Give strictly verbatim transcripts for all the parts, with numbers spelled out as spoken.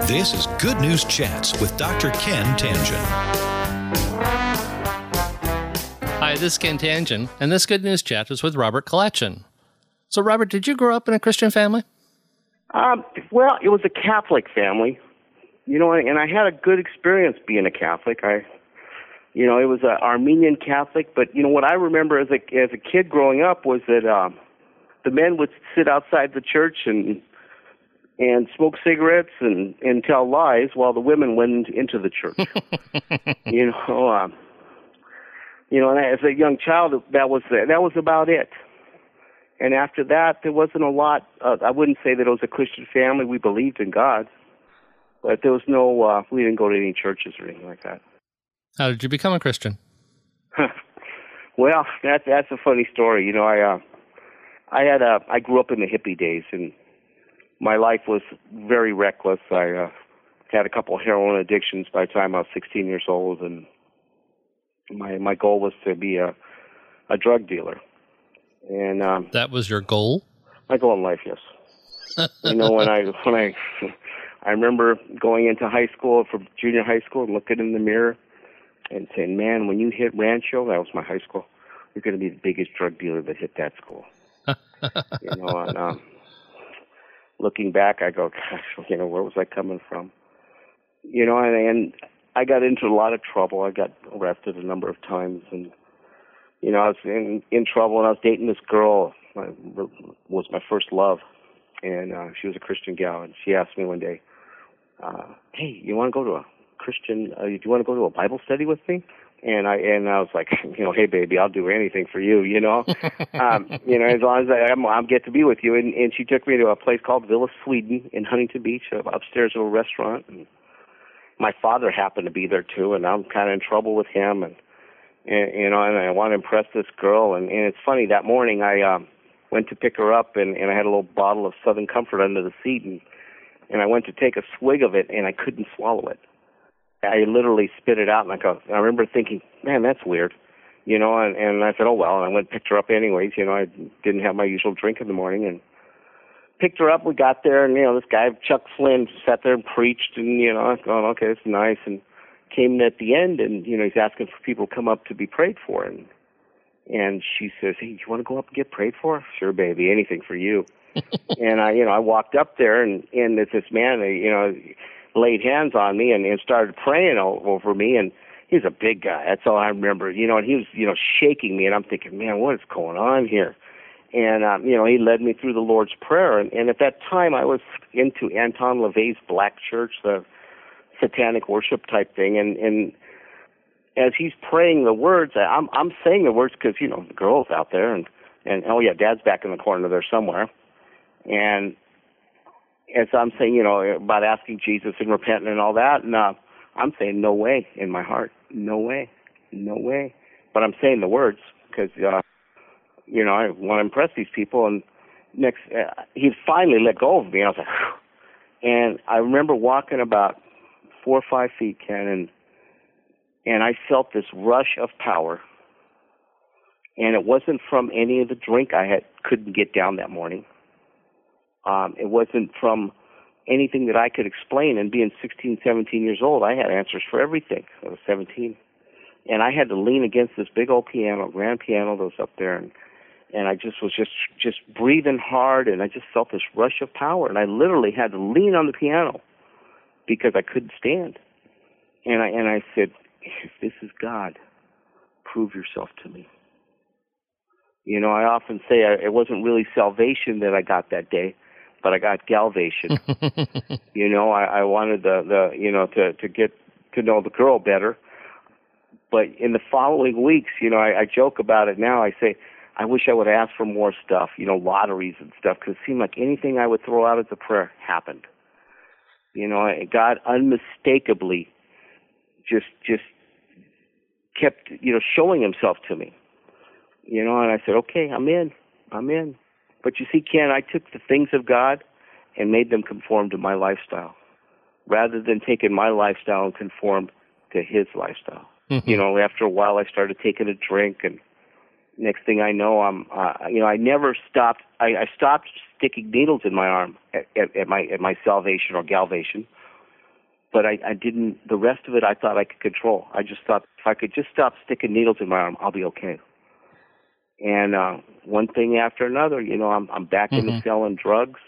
This is Good News Chats with Doctor Ken Tangen. Hi, this is Ken Tangen, and this Good News Chat is with Robert Kalachin. So, Robert, did you grow up in a Christian family? Um, well, it was a Catholic family, you know, and I had a good experience being a Catholic. I, you know, it was an Armenian Catholic, but, you know, what I remember as a, as a kid growing up was that um, the men would sit outside the church and and smoke cigarettes and, and tell lies while the women went into the church. you know, um, you know, and as a young child, that was that was about it. And after that, there wasn't a lot. Uh, I wouldn't say that it was a Christian family. We believed in God, but there was no. Uh, we didn't go to any churches or anything like that. How did you become a Christian? Well, that's that's a funny story. You know, I uh, I had a. I grew up in the hippie days, and my life was very reckless. I uh, had a couple of heroin addictions by the time I was sixteen years old, and my my goal was to be a a drug dealer. And um, that was your goal? My goal in life, yes. you know, when I when I I remember going into high school, from junior high school, and looking in the mirror and saying, "Man, when you hit Rancho, that was my high school, you're going to be the biggest drug dealer that hit that school." you know, and um, looking back, I go, "Gosh, you know, where was I coming from?" You know, and, and I got into a lot of trouble. I got arrested a number of times, and you know, I was in, in trouble, and I was dating this girl. My, was my first love, and uh, she was a Christian gal, and she asked me one day, uh, "Hey, you want to go to a Christian? Uh, do you want to go to a Bible study with me?" And I and I was like, you know, "Hey, baby, I'll do anything for you, you know, um, you know, as long as I, I'm, I'll get to be with you." And, and she took me to a place called Villa Sweden in Huntington Beach, an upstairs little restaurant. And my father happened to be there too, and I'm kind of in trouble with him, and. And, you know, and I want to impress this girl. And, and it's funny, that morning I um, went to pick her up, and, and I had a little bottle of Southern Comfort under the seat, and, and I went to take a swig of it, and I couldn't swallow it. I literally spit it out, and I go, I remember thinking, man, that's weird. You know, and, and I said, oh, well, and I went and picked her up anyways. You know, I didn't have my usual drink in the morning, and picked her up. We got there, and, you know, this guy, Chuck Flynn, sat there and preached, and, you know, I was going, okay, it's nice, and came at the end, and you know he's asking for people to come up to be prayed for, and and she says, "Hey, you want to go up and get prayed for?" "Sure, baby, anything for you." and I, you know, I walked up there, and and this man, you know, laid hands on me and, and started praying over me, and he's a big guy. That's all I remember, you know, and he was, you know, shaking me, and I'm thinking, man, what is going on here? And um, you know, he led me through the Lord's Prayer, and, and at that time I was into Anton LaVey's Black Church, the satanic worship type thing, and and as he's praying the words, I'm I'm saying the words because you know the girl's out there, and and oh yeah, Dad's back in the corner there somewhere, and as I'm saying, you know, about asking Jesus and repenting and all that, and uh, I'm saying no way in my heart, no way, no way, but I'm saying the words because uh, you know I want to impress these people, and next uh, he finally let go of me, and I was like, whew. And I remember walking about four or five feet, Ken, and, and I felt this rush of power, and it wasn't from any of the drink I had couldn't get down that morning. Um, it wasn't from anything that I could explain, and being sixteen, seventeen years old, I had answers for everything. I was seventeen, and I had to lean against this big old piano, grand piano that was up there, and, and I just was just, just breathing hard, and I just felt this rush of power, and I literally had to lean on the piano because I couldn't stand. And I and I said, if this is God, prove yourself to me. You know, I often say I, it wasn't really salvation that I got that day, but I got galvation. you know, I, I wanted the, the you know, to, to get to know the girl better. But in the following weeks, you know, I, I joke about it now. I say, I wish I would ask for more stuff, you know, lotteries and stuff, because it seemed like anything I would throw out as a prayer happened. You know, God unmistakably just just kept, you know, showing himself to me. You know, and I said, okay, I'm in. I'm in. But you see, Ken, I took the things of God and made them conform to my lifestyle, rather than taking my lifestyle and conform to his lifestyle. Mm-hmm. You know, after a while, I started taking a drink, and next thing I know, I'm, uh, you know, I never stopped. I, I stopped sticking needles in my arm at, at, at my at my salvation or galvation, But I, I didn't, the rest of it I thought I could control. I just thought if I could just stop sticking needles in my arm, I'll be okay. And uh, one thing after another, you know, I'm, I'm back mm-hmm. into selling drugs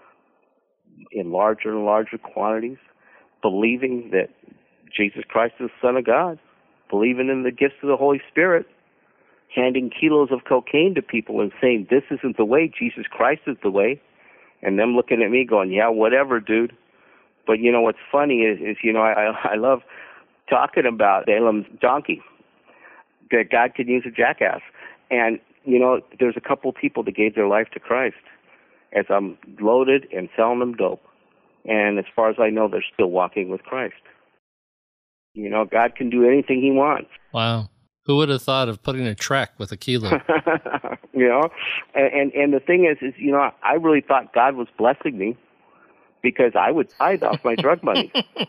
in larger and larger quantities, believing that Jesus Christ is the Son of God, believing in the gifts of the Holy Spirit, handing kilos of cocaine to people and saying, this isn't the way, Jesus Christ is the way. And them looking at me going, yeah, whatever, dude. But, you know, what's funny is, is you know, I, I love talking about Balaam's donkey, that God could use a jackass. And, you know, there's a couple people that gave their life to Christ as I'm loaded and selling them dope. And as far as I know, they're still walking with Christ. You know, God can do anything he wants. Wow. Who would have thought of putting a track with a kilo? You know, and, and and the thing is, is, you know, I really thought God was blessing me because I would tithe off my drug money.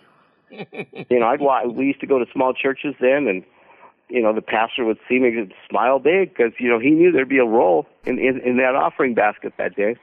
You know, I'd we used to go to small churches then, and, you know, the pastor would see me and smile big because, you know, he knew there'd be a roll in, in, in that offering basket that day.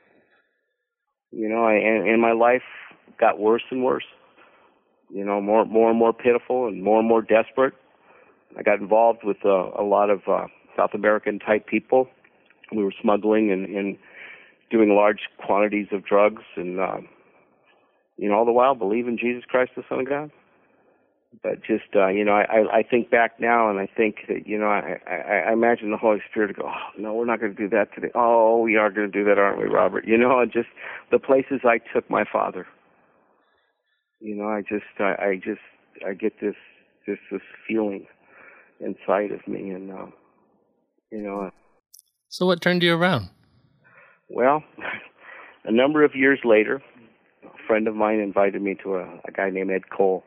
You know, and, and my life got worse and worse. You know, more, more and more pitiful and more and more desperate. I got involved with uh, a lot of uh, South American type people. We were smuggling and, and doing large quantities of drugs, and uh, you know, all the while believing Jesus Christ, the Son of God. But just uh, you know, I, I think back now, and I think that, you know, I, I, I imagine the Holy Spirit go, oh, no, we're not going to do that today. Oh, we are going to do that, aren't we, Robert? You know, and just the places I took my father. You know, I just, I, I just, I get this, this, this feeling inside of me, and uh, you know. So what turned you around? Well, a number of years later, a friend of mine invited me to a, a guy named Ed Cole,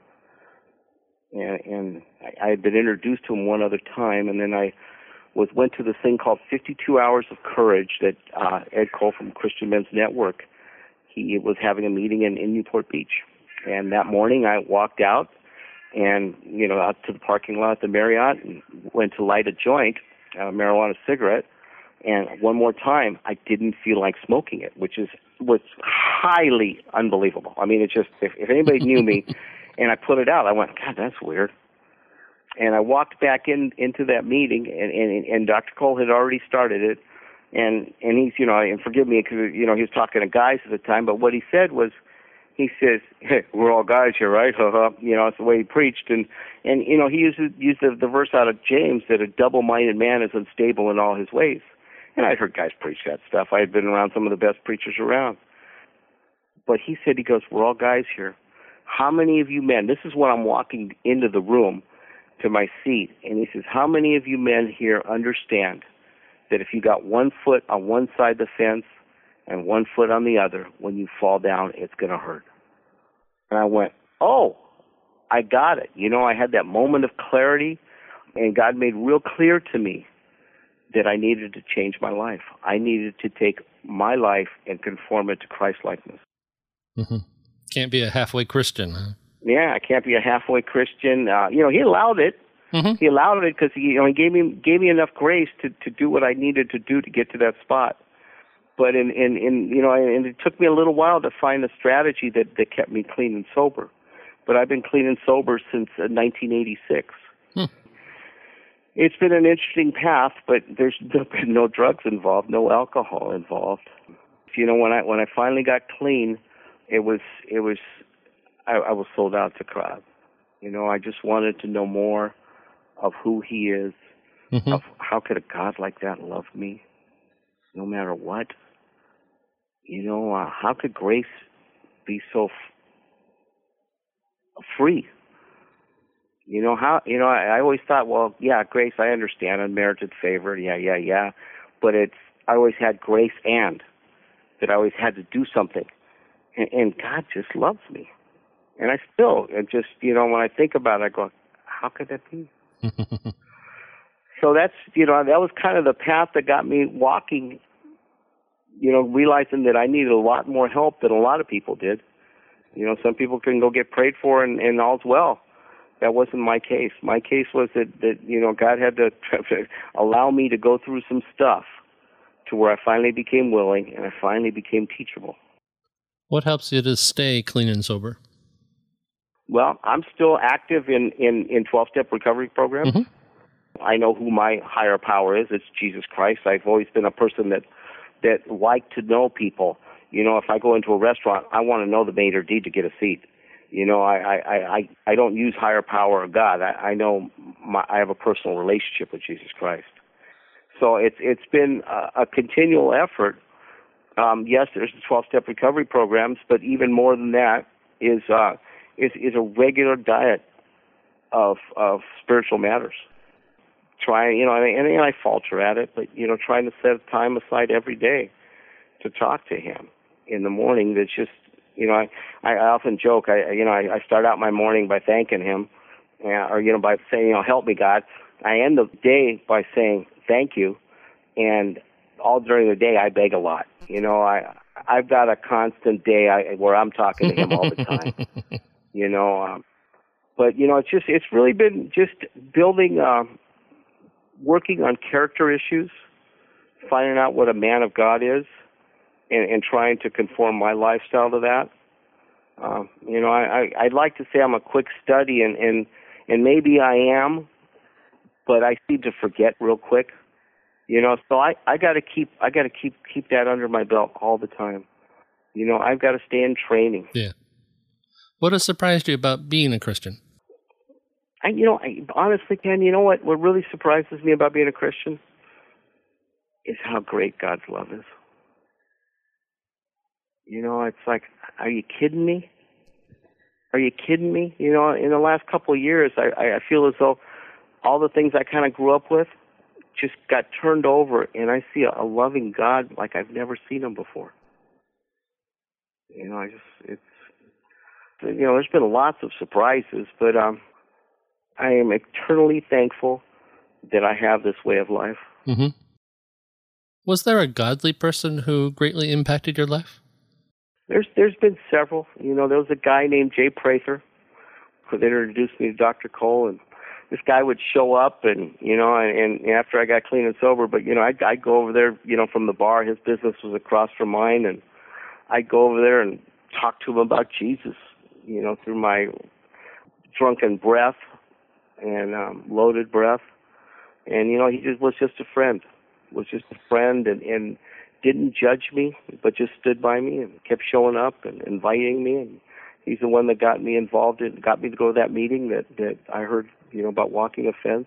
and, and I, I had been introduced to him one other time, and then I was went to this thing called fifty-two Hours of Courage that uh, Ed Cole from Christian Men's Network, he was having a meeting in, in Newport Beach, and that morning I walked out. And, you know, out to the parking lot at the Marriott and went to light a joint, a marijuana cigarette. And one more time, I didn't feel like smoking it, which is was highly unbelievable. I mean, it's just, if, if anybody knew me and I put it out, I went, God, that's weird. And I walked back in into that meeting, and, and, and Doctor Cole had already started it. And, and he's, you know, and forgive me because, you know, he was talking to guys at the time, but what he said was, he says, hey, we're all guys here, right? You know, it's the way he preached. And, and you know, he used, used the, the verse out of James that a double-minded man is unstable in all his ways. And I'd heard guys preach that stuff. I had been around some of the best preachers around. But he said, he goes, we're all guys here. How many of you men, this is when I'm walking into the room to my seat, and he says, how many of you men here understand that if you got one foot on one side of the fence and one foot on the other, when you fall down, it's going to hurt? And I went, oh, I got it. You know, I had that moment of clarity, and God made real clear to me that I needed to change my life. I needed to take my life and conform it to Christ-likeness. Mm-hmm. Can't be a halfway Christian, huh? Yeah, I can't be a halfway Christian. Uh, you know, he allowed it. Mm-hmm. He allowed it because he, you know, he gave me gave me enough grace to, to do what I needed to do to get to that spot. But in, in, in you know, and it took me a little while to find a strategy that, that kept me clean and sober. But I've been clean and sober since uh, nineteen eighty-six. Hmm. It's been an interesting path, but there's been no drugs involved, no alcohol involved. You know, when I when I finally got clean, it was it was I, I was sold out to God. You know, I just wanted to know more of who He is. Mm-hmm. Of how could a God like that love me, no matter what? You know, uh, how could grace be so f- free? You know, how, you know, I, I always thought, well, yeah, grace, I understand, unmerited favor, yeah, yeah, yeah. But it's, I always had grace and, that I always had to do something. And, and God just loves me. And I still, and just, you know, when I think about it, I go, how could that be? So that's, you know, that was kind of the path that got me walking, you know, realizing that I needed a lot more help than a lot of people did. You know, some people can go get prayed for and, and all's well. That wasn't my case. My case was that, that you know, God had to allow me to go through some stuff to where I finally became willing and I finally became teachable. What helps you to stay clean and sober? Well, I'm still active in, in, in twelve-step recovery programs. Mm-hmm. I know who my higher power is. It's Jesus Christ. I've always been a person that that liked to know people. You know, if I go into a restaurant, I want to know the maitre d' to get a seat. You know, I I, I, I don't use higher power or God. I, I know my, I have a personal relationship with Jesus Christ. So it's it's been a, a continual effort. Um, yes, there's the twelve-step recovery programs, but even more than that is uh, is is a regular diet of of spiritual matters. Trying, you know, and, and I falter at it, but you know, trying to set time aside every day to talk to Him in the morning. That's just, you know, I, I often joke. I, you know, I, I start out my morning by thanking Him, uh, or you know, by saying, you know, help me, God. I end the day by saying thank you, and all during the day I beg a lot. You know, I I've got a constant day I, where I'm talking to Him all the time. You know, um, but you know, it's just it's really been just building. Uh, working on character issues, finding out what a man of God is, and, and trying to conform my lifestyle to that. Um, you know, I, I, I'd like to say I'm a quick study, and, and, and maybe I am, but I seem to forget real quick. You know, so I, I got to keep I got to keep keep that under my belt all the time. You know, I've got to stay in training. Yeah. What has surprised you about being a Christian? I, you know, I, honestly, Ken, you know what? What really surprises me about being a Christian is how great God's love is. You know, it's like, are you kidding me? Are you kidding me? You know, in the last couple of years, I, I feel as though all the things I kind of grew up with just got turned over, and I see a, a loving God like I've never seen Him before. You know, I just, it's, you know, there's been lots of surprises, but, um, I am eternally thankful that I have this way of life. Mm-hmm. Was there a godly person who greatly impacted your life? There's there's been several. You know, there was a guy named Jay Prather who introduced me to Doctor Cole, and this guy would show up, and you know, and, and after I got clean and sober, but you know, I'd, I'd go over there, you know, from the bar. His business was across from mine, and I'd go over there and talk to him about Jesus, you know, through my drunken breath and um, loaded breath. And, you know, he just was just a friend, was just a friend and, and didn't judge me, but just stood by me and kept showing up and inviting me. And he's the one that got me involved in, got me to go to that meeting that, that I heard, you know, about walking a fence.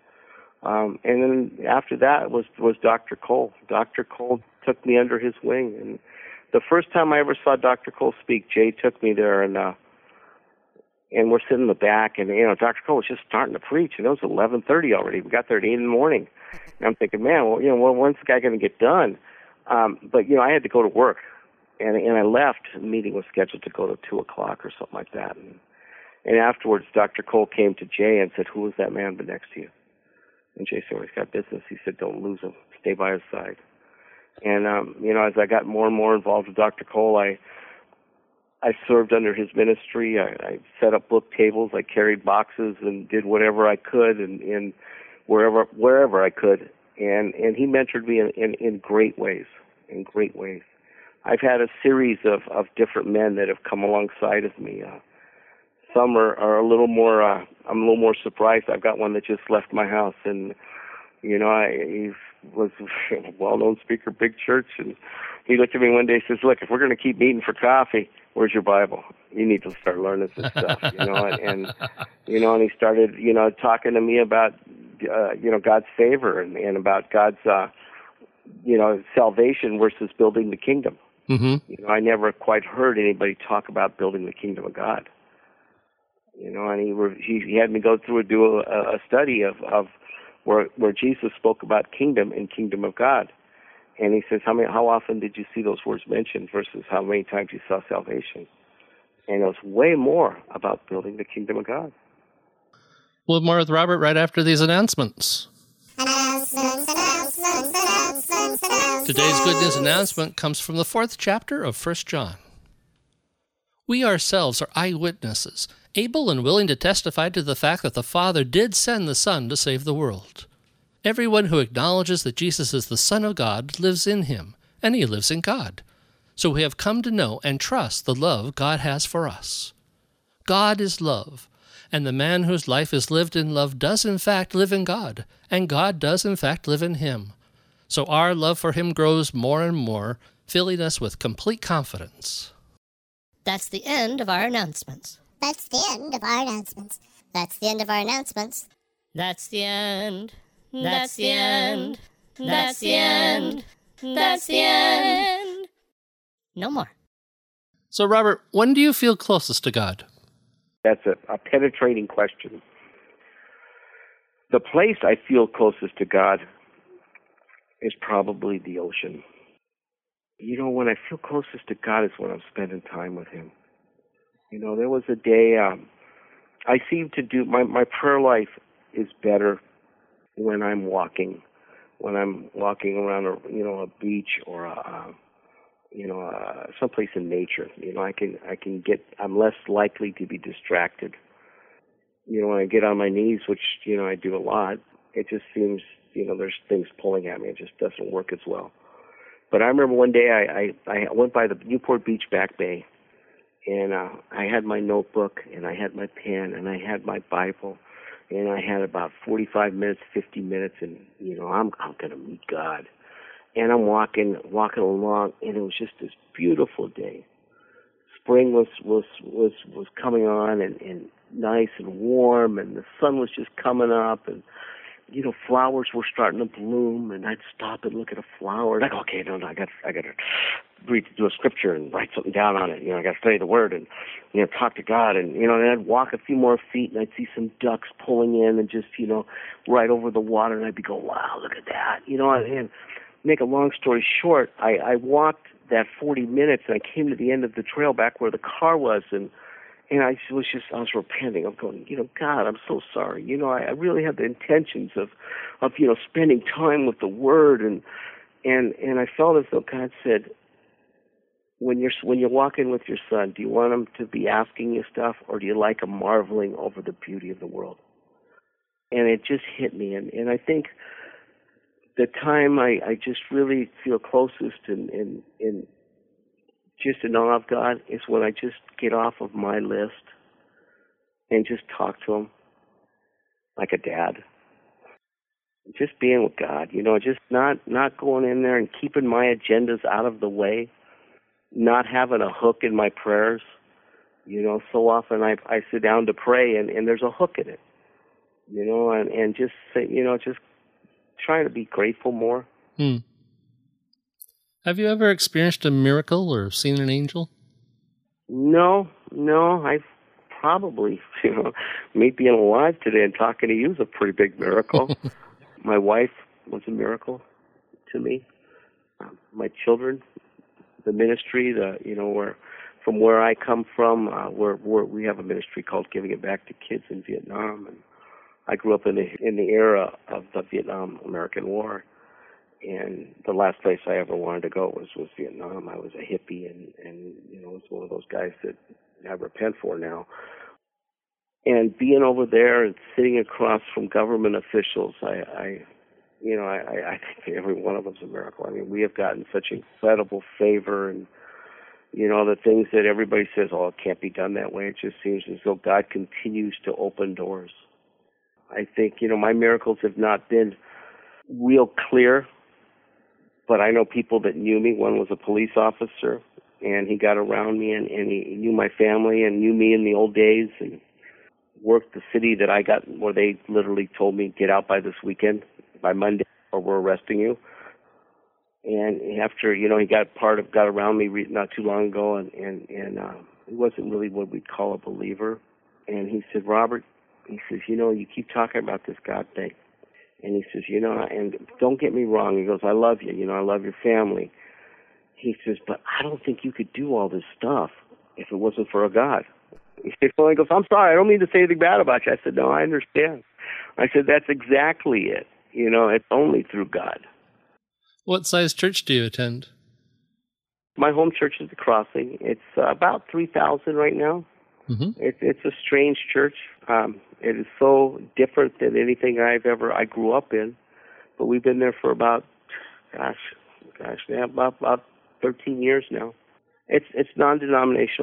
Um, and then after that was, was Doctor Cole. Doctor Cole took me under his wing. And the first time I ever saw Doctor Cole speak, Jay took me there, and uh, and we're sitting in the back, and, you know, Doctor Cole was just starting to preach, and it was eleven thirty already. We got there at eight in the morning. And I'm thinking, man, well, you know, well, when's the guy going to get done? Um, but, you know, I had to go to work, and and I left. The meeting was scheduled to go to two o'clock or something like that. And, and afterwards, Doctor Cole came to Jay and said, who was that man next to you? And Jay said, well, he's got business. He said, don't lose him. Stay by his side. And, um, you know, as I got more and more involved with Doctor Cole, I I served under his ministry. I, I set up book tables. I carried boxes and did whatever I could and, and wherever wherever I could. And and he mentored me in, in, in great ways, in great ways. I've had a series of, of different men that have come alongside of me. Uh, some are, are a little more, uh, I'm a little more surprised. I've got one that just left my house, and, you know, I, he was a well-known speaker, big church, and he looked at me one day and says, look, if we're going to keep meeting for coffee, where's your Bible? You need to start learning some stuff, you know, and, and, you know, and he started, you know, talking to me about, uh, you know, God's favor and, and about God's, uh, you know, salvation versus building the kingdom. Mm-hmm. You know, I never quite heard anybody talk about building the kingdom of God. You know, and he re- he, he had me go through and do a, a study of, of where where Jesus spoke about kingdom and kingdom of God. And he says, how many, how often did you see those words mentioned versus how many times you saw salvation? And it was way more about building the kingdom of God. We'll have more with Robert right after these announcements. Announcements, announcements, announcements, announcements. Today's good news announcement comes from the fourth chapter of First John. We ourselves are eyewitnesses, able and willing to testify to the fact that the Father did send the Son to save the world. Everyone who acknowledges that Jesus is the Son of God lives in him, and he lives in God. So we have come to know and trust the love God has for us. God is love, and the man whose life is lived in love does in fact live in God, and God does in fact live in him. So our love for him grows more and more, filling us with complete confidence. That's the end of our announcements. That's the end of our announcements. That's the end of our announcements. That's the end. That's the end. That's the end. That's the end. No more. So, Robert, when do you feel closest to God? That's a, a penetrating question. The place I feel closest to God is probably the ocean. You know, when I feel closest to God is when I'm spending time with him. You know, there was a day um, I seem to do, my, my prayer life is better when I'm walking, when I'm walking around a, you know, a beach or a, uh, you know, uh, someplace in nature. You know, I can, I can get, I'm less likely to be distracted. You know, when I get on my knees, which, you know, I do a lot, it just seems, you know, there's things pulling at me. It just doesn't work as well. But I remember one day I, I, I went by the Newport Beach Back Bay, and uh, I had my notebook, and I had my pen, and I had my Bible, and I had about forty-five minutes, fifty minutes, and, you know, I'm, I'm going to meet God. And I'm walking, walking along, and it was just this beautiful day. Spring was, was, was, was coming on, and, and nice and warm, and the sun was just coming up, and, you know, flowers were starting to bloom, and I'd stop and look at a flower, and I'd go, okay, no, no, I got, I got to read, do a scripture and write something down on it. You know, I got to study the Word and, you know, talk to God, and, you know, and I'd walk a few more feet, and I'd see some ducks pulling in, and just, you know, right over the water, and I'd be going, wow, look at that, you know, and make a long story short, I, I walked that forty minutes, and I came to the end of the trail back where the car was, and And I was just, I was repenting. I'm going, you know, God, I'm so sorry. You know, I, I really had the intentions of, of, you know, spending time with the Word. And, and, and I felt as though God said, when you're, when you're walking with your son, do you want him to be asking you stuff, or do you like him marveling over the beauty of the world? And it just hit me. And, and I think the time I, I just really feel closest in, in, in just in awe of God is when I just get off of my list and just talk to him like a dad. Just being with God, you know, just not, not going in there and keeping my agendas out of the way, not having a hook in my prayers. You know, so often I I sit down to pray and, and there's a hook in it, you know, and, and just say, you know, just trying to be grateful more. Hmm. Have you ever experienced a miracle or seen an angel? No, no, I've probably, you know, me being alive today and talking to you is a pretty big miracle. My wife was a miracle to me. Um, my children, the ministry, the, you know, where, from where I come from, uh, where, where we have a ministry called Giving It Back to Kids in Vietnam, and I grew up in the in the era of the Vietnam American War. And the last place I ever wanted to go was, was Vietnam. I was a hippie, and, and you know, it's one of those guys that I repent for now. And being over there and sitting across from government officials, I, I you know, I, I think every one of them's a miracle. I mean, we have gotten such incredible favor, and, you know, the things that everybody says, oh, it can't be done that way. It just seems as though God continues to open doors. I think, you know, my miracles have not been real clear, but I know people that knew me. One was a police officer, and he got around me, and, and he knew my family and knew me in the old days, and worked the city that I got, where they literally told me, get out by this weekend, by Monday, or we're arresting you. And after, you know, he got part of, got around me re- not too long ago, and, and, and uh, he wasn't really what we'd call a believer. And he said, Robert, he says, you know, you keep talking about this God thing. And he says, you know, and don't get me wrong. He goes, I love you. You know, I love your family. He says, but I don't think you could do all this stuff if it wasn't for a God. He said, well, he goes, I'm sorry. I don't mean to say anything bad about you. I said, no, I understand. I said, that's exactly it. You know, it's only through God. What size church do you attend? My home church is the Crossing. It's uh, about three thousand right now. Mm-hmm. It, it's a strange church. Um, it is so different than anything I've ever, I grew up in. But we've been there for about, gosh, gosh, yeah, about, about thirteen years now. It's it's non-denominational.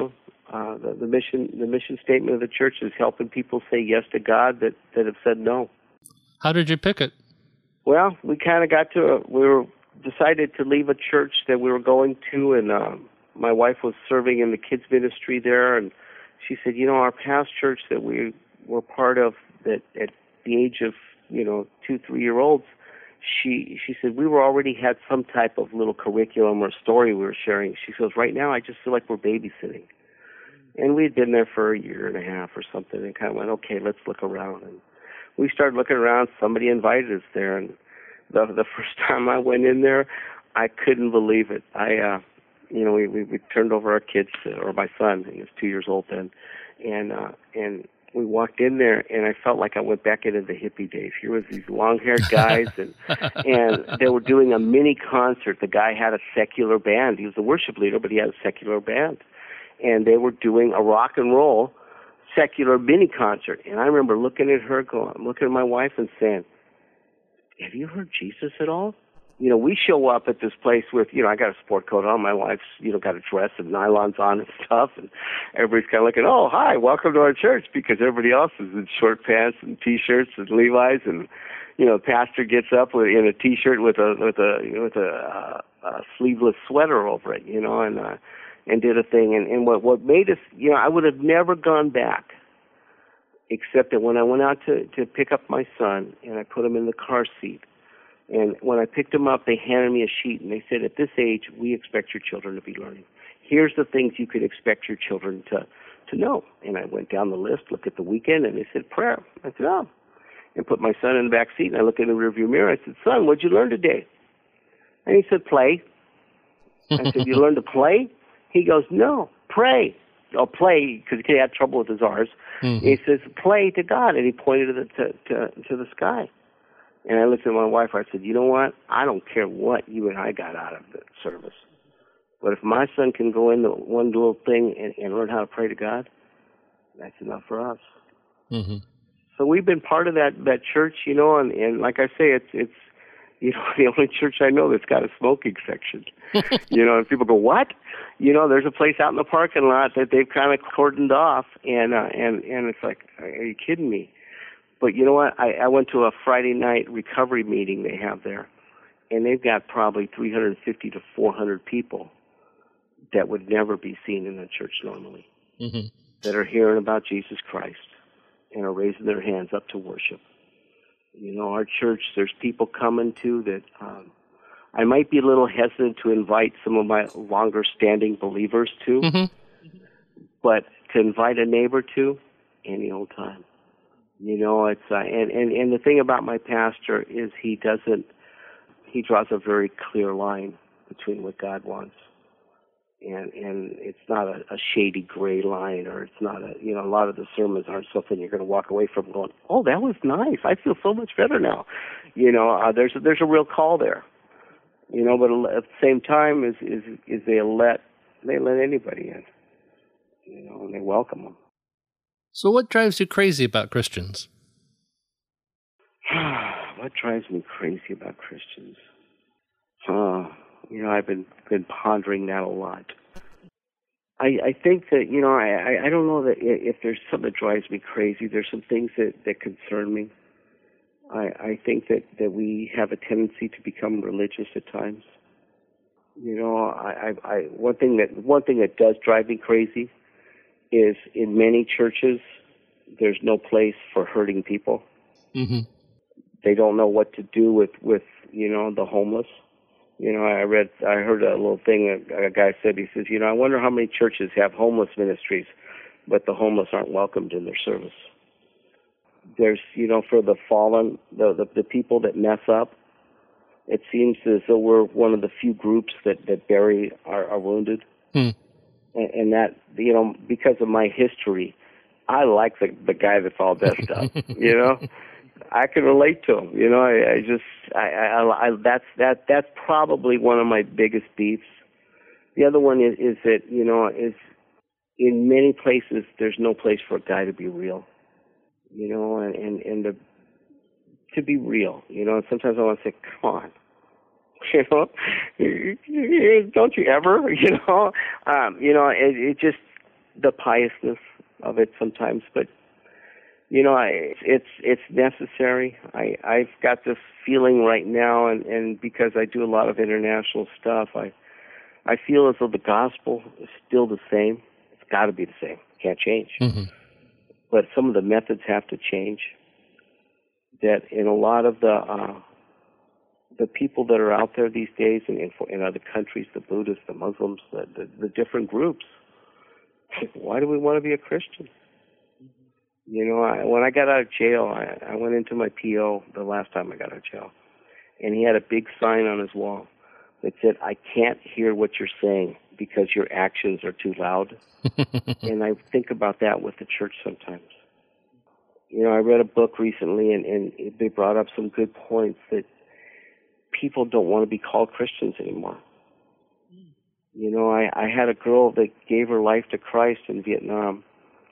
Uh, the, the mission the mission statement of the church is helping people say yes to God that, that have said no. How did you pick it? Well, we kind of got to a, we were decided to leave a church that we were going to, and um, my wife was serving in the kids ministry there, and she said, you know, our past church that we were part of, that at the age of, you know, two, three-year-olds, she she said we were already had some type of little curriculum or story we were sharing. She goes, right now I just feel like we're babysitting. And we had been there for a year and a half or something, and kind of went, okay, let's look around. And we started looking around. Somebody invited us there, and the the first time I went in there, I couldn't believe it. I, uh, you know, we, we we turned over our kids, to, or my son, he was two years old then, and uh, and we walked in there, and I felt like I went back into the hippie days. Here was these long-haired guys, and and they were doing a mini concert. The guy had a secular band. He was the worship leader, but he had a secular band. And they were doing a rock and roll secular mini concert. And I remember looking at her, going, looking at my wife and saying, have you heard Jesus at all? You know, we show up at this place with, you know, I got a sport coat on. My wife's, you know, got a dress and nylons on and stuff. And everybody's kind of looking, oh, hi, welcome to our church, because everybody else is in short pants and T-shirts and Levi's. And, you know, the pastor gets up with, in a T-shirt with a, with a, you know, with a, uh, a sleeveless sweater over it, you know, and, uh, and did a thing. And, and what, what made us, you know, I would have never gone back, except that when I went out to, to pick up my son and I put him in the car seat, and when I picked him up, they handed me a sheet and they said, at this age, we expect your children to be learning. Here's the things you could expect your children to, to know. And I went down the list, looked at the weekend, and they said, prayer. I said, oh. And put my son in the back seat, and I looked in the rearview mirror. I said, son, what'd you learn today? And he said, play. I said, you learned to play? He goes, no, pray. Oh, play, because he had trouble with his R's. Mm-hmm. He says, play to God, and he pointed to the, to, to, to the sky. And I looked at my wife, I said, you know what? I don't care what you and I got out of the service. But if my son can go into one little thing and, and learn how to pray to God, that's enough for us. Mm-hmm. So we've been part of that, that church, you know, and, and like I say, it's it's you know, the only church I know that's got a smoking section. You know, and people go, what? You know, there's a place out in the parking lot that they've kind of cordoned off, and uh, and and it's like, are you kidding me? But you know what? I, I went to a Friday night recovery meeting they have there, and they've got probably three hundred fifty to four hundred people that would never be seen in a church normally, mm-hmm. that are hearing about Jesus Christ and are raising their hands up to worship. You know, our church, there's people coming to that um, I might be a little hesitant to invite some of my longer-standing believers to, mm-hmm. but to invite a neighbor to, any old time. You know, it's uh, and, and, and the thing about my pastor is he doesn't, he draws a very clear line between what God wants. And and it's not a, a shady gray line, or it's not a, you know, a lot of the sermons aren't something you're going to walk away from going, oh, that was nice. I feel so much better now. You know, uh, there's a, there's a real call there. You know, but at the same time, is is is they let they let anybody in. You know, and they welcome them. So, what drives you crazy about Christians? What drives me crazy about Christians? Uh, you know, I've been been pondering that a lot. I, I think that, you know, I, I don't know that if there's something that drives me crazy. There's some things that, that concern me. I, I think that, that we have a tendency to become religious at times. You know, I, I, I one thing that one thing that does drive me crazy is in many churches there's no place for hurting people. Mm-hmm. They don't know what to do with, with you know, the homeless. You know, I read, I heard a little thing, a, a guy said, he says, you know, I wonder how many churches have homeless ministries, but the homeless aren't welcomed in their service. There's, you know, for the fallen, the, the, the people that mess up, it seems as though we're one of the few groups that, that bury our, our wounded. Hmm. And, and that, you know, because of my history, I like the, the guy that's all dressed up, you know? I can relate to him, you know. I, I just, I, I, I, that's that. That's probably one of my biggest beefs. The other one is, is that, you know, is in many places there's no place for a guy to be real, you know, and and, and to to be real, you know. And sometimes I want to say, come on, you know, don't you ever, you know, um, you know, it, it just the piousness of it sometimes, but you know, I, it's it's necessary. I I've got this feeling right now, and, and because I do a lot of international stuff, I I feel as though the gospel is still the same. It's got to be the same. It can't change. Mm-hmm. But some of the methods have to change. That in a lot of the uh, the people that are out there these days, in in, in other countries, the Buddhists, the Muslims, the, the the different groups. Why do we want to be a Christian? You know, I, when I got out of jail, I, I went into my P O the last time I got out of jail, and he had a big sign on his wall that said, "I can't hear what you're saying because your actions are too loud." And I think about that with the church sometimes. You know, I read a book recently, and, and they brought up some good points that people don't want to be called Christians anymore. You know, I, I had a girl that gave her life to Christ in Vietnam,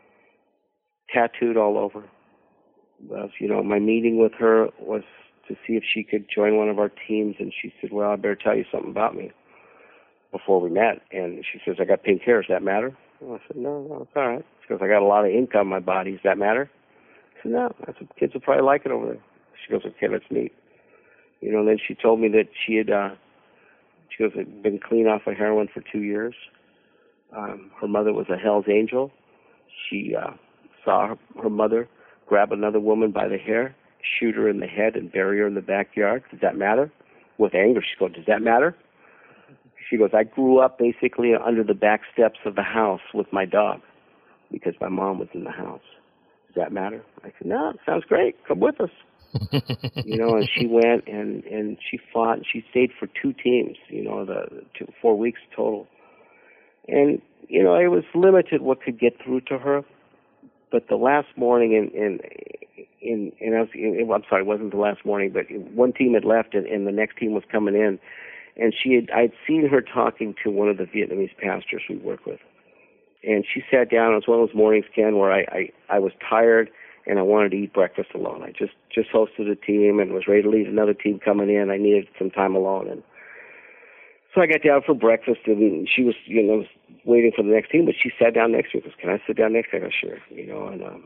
tattooed all over. Well, you know, my meeting with her was to see if she could join one of our teams, and she said, "Well, I better tell you something about me," before we met. And she says, "I got pink hair. Does that matter?" Well, I said, "No, no, it's all right." She goes, "I got a lot of ink on my body. Does that matter?" I said, "No, I said, kids will probably like it over there." She goes, "Okay, that's neat." You know, and then she told me that she had, uh, she goes, had been clean off of heroin for two years. Um, her mother was a Hell's Angel. She uh, saw her, her mother grab another woman by the hair, shoot her in the head, and bury her in the backyard. Does that matter? With anger, she goes, "Does that matter?" She goes, "I grew up basically under the back steps of the house with my dog because my mom was in the house. Does that matter?" I said, "No, it sounds great. Come with us." You know, and she went and, and she fought, and she stayed for two teams, you know, the two, four weeks total. And, you know, it was limited what could get through to her. But the last morning, in, in, in, in, I was, in I'm sorry, it wasn't the last morning, but one team had left and, and the next team was coming in. And she had, I'd seen her talking to one of the Vietnamese pastors we work with. And she sat down. It was one of those mornings, Ken, where I, I, I was tired and I wanted to eat breakfast alone. I just, just hosted a team and was ready to lead another team coming in. I needed some time alone. And so I got down for breakfast, and she was, you know, waiting for the next team, but she sat down next to me. She goes, "Can I sit down next to you?" I go, "Sure." You know, and, um,